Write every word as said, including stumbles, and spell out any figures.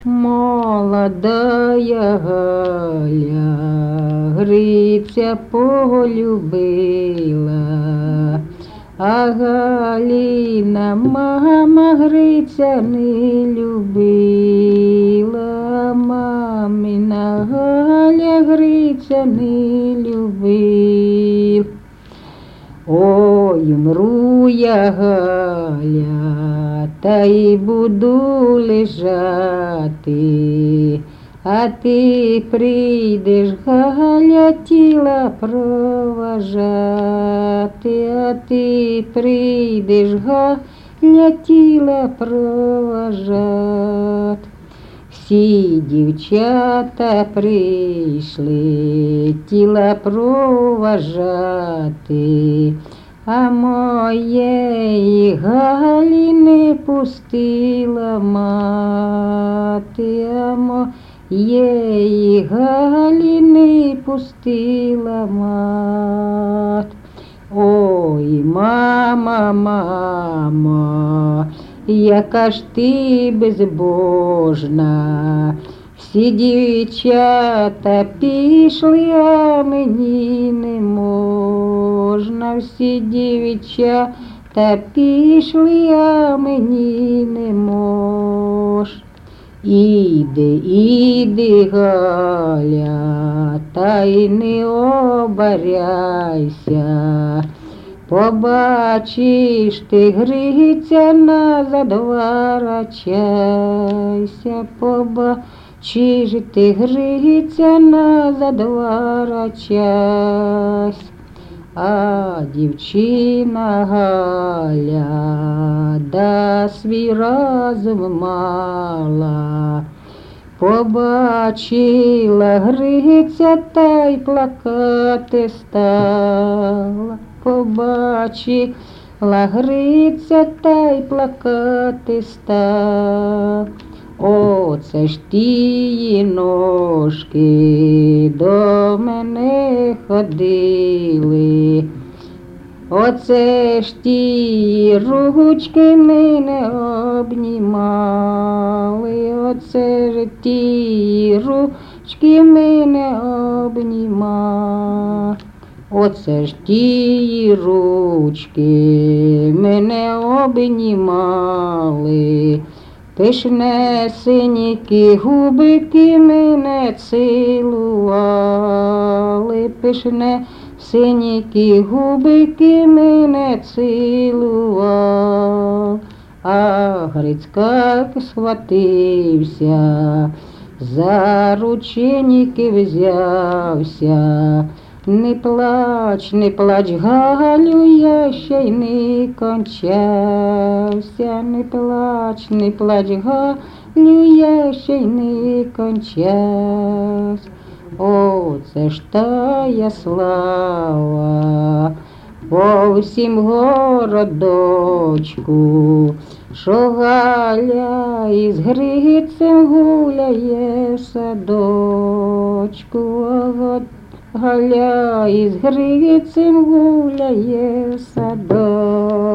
Молодая Галя Гриця полюбила, а Галіна мама Гриця не любила, мамина Галя Гриця не любила. Ой, мру я, Галя, та й буду лежати, а ти прийдеш, Галя, тіла проважати, а ти прийдеш, Галя, тіла проважати. Всі дівчата прийшли тіла проважати, а моєї Галі не пустила мати, а моєї Галі не пустила мати. Ой, мама, мамо, яка ж ти безбожна, всі дівчата пішли, а мені не можна, всі дівчата пішли, а мені не можна. Іди, іди, Галя, та й не обаряйся, побачиш ти, Гриця, назад ворочайся, побачиш ти, Гриця, назад ворочайся. А дівчина Галя да свій розум мала, побачила Гриця та й плакати стала, побачила Гриця та й плакати стала. Оце ж тії ножки до мене ходили, оце ж ті ручки мене обнімали, оце ж ті ручки мене обнімали, оце ж ті ручки мене обнімали, пишнесенькі губики мене цілували, пишнесенькі губики мене цілували. А Грицька схватився, за рученьки взявся. Не плач, не плач, Галю, я ще й не кончався, не плач, не плач, Галю, я ще й не кончався. О, це ж тая слава по всім городочку, що Галя із Грицем гуляє в садочку. Галя із Грицем гуляє в садочку.